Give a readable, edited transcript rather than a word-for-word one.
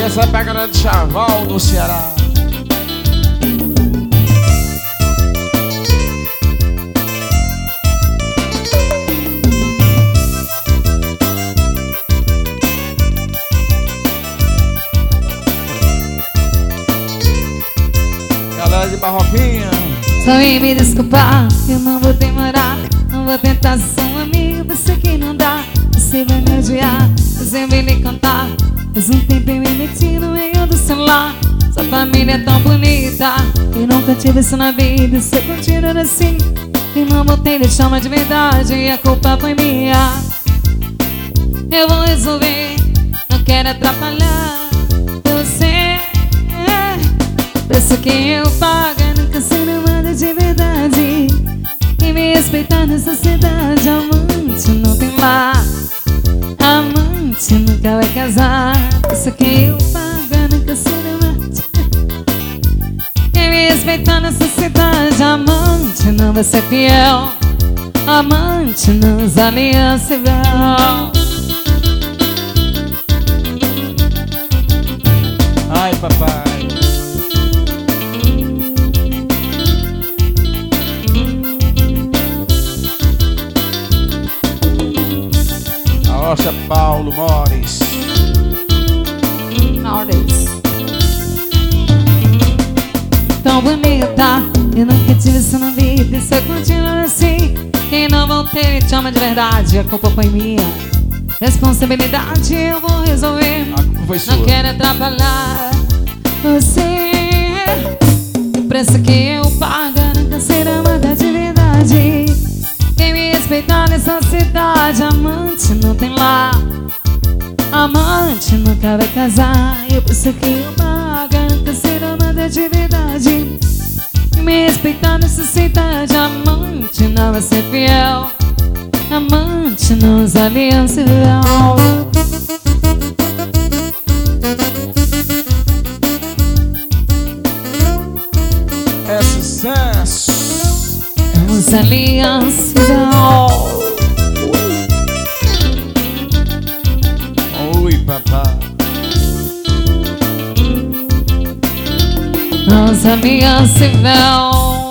essa é pra galera de Chaval, no Ceará. Galera de Barroquinha. Só vem me desculpar, eu não vou demorar. Não vou tentar ser um amigo, você que não dá. Você vai me odiar, você vai me contar. Faz um tempo eu me meti no meio do celular. Sua família é tão bonita, eu nunca tive isso na vida. Você continua assim, e não voltei, lhe chama de verdade. E a culpa foi minha. Eu vou resolver, não quero atrapalhar você. Penso que eu pago, nunca ser amada de verdade. E me respeitar nessa cidade. Amante não tem lar, amante nunca vai casar. Penso que eu pago, nunca ser amante. E me respeitar nessa cidade. Amante não vai ser fiel, amante não usa aliança e véu. Ai, papai. Nossa, Paulo Mores. Tão bonita, eu nunca tive isso na vida. E se eu continuar assim, quem não vão ter me chama de verdade. A culpa foi minha, responsabilidade eu vou resolver. A culpa foi sua. Não quero atrapalhar você. O preço que eu pago, nunca ser amada de verdade. Quem me respeitar nessa cidade. Amante não tem lar, amante nunca vai casar. Eu penso que eu pago, nunca ser amada de verdade. Quem me respeitar nessa cidade. Amante não vai ser fiel, amante não usa aliança e véu. É sucesso. Usa aliança e véu. Oi, papai. Usa aliança e véu.